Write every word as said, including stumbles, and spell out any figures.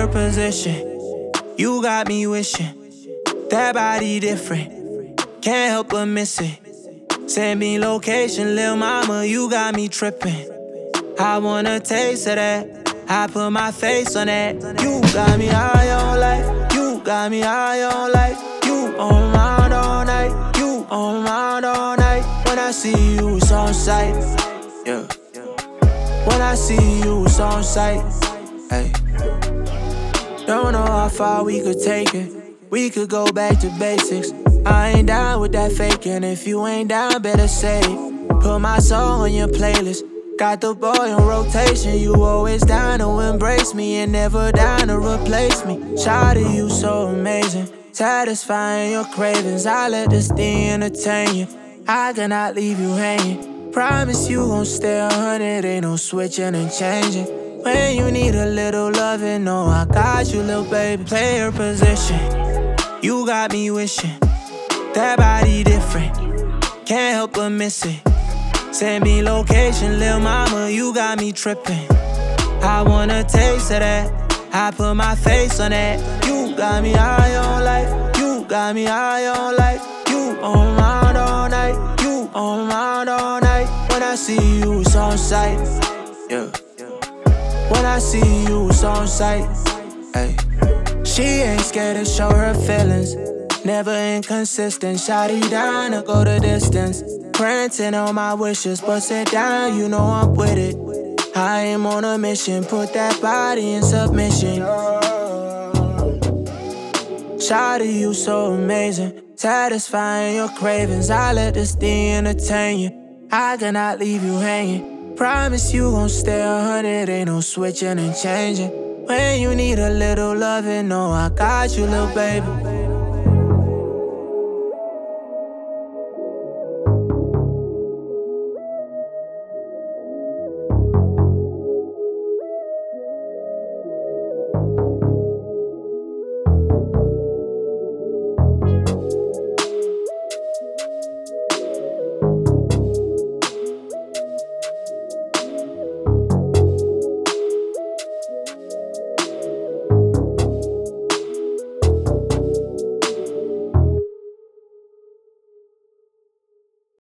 player position. You got me wishing that body different. Can't help but miss it. Send me location, lil' mama, you got me tripping. I want a taste of that. I put my face on that. You got me high on life. You got me high on life. You on my mind all night. You on my mind all night. When I see you, it's on sight. Yeah. When I see you, it's on sight. Hey. Don't know how far we could take it. We could go back to basics. I ain't down with that faking. If you ain't down, better say it. Put my song on your playlist. Got the boy on rotation. You always down to embrace me and never down to replace me. Shawty, you so amazing. Satisfying your cravings. I let this thing entertain you. I cannot leave you hanging. Promise you gon' stay a hundred. Ain't no switching and changing. When you need a little loving, no, I got you, little baby. Player position. You got me wishing that body different. Can't help but miss it. Send me location, lil' mama, you got me tripping. I want a taste of that. I put my face on that. You got me high on life. You got me high on life. You on my mind all night. You on my mind all night. When I see you, it's on sight. Yeah. When I see you, it's on sight. Ay. She ain't scared to show her feelings. Never inconsistent. Shawty down to go the distance. Granting all my wishes, but sit down, you know I'm with it. I am on a mission, put that body in submission. Shawty, you so amazing. Satisfying your cravings. I let this thing entertain you. I cannot leave you hanging. Promise you gon' stay a hundred. Ain't no switching and changing. When you need a little loving, no, I got you, little baby.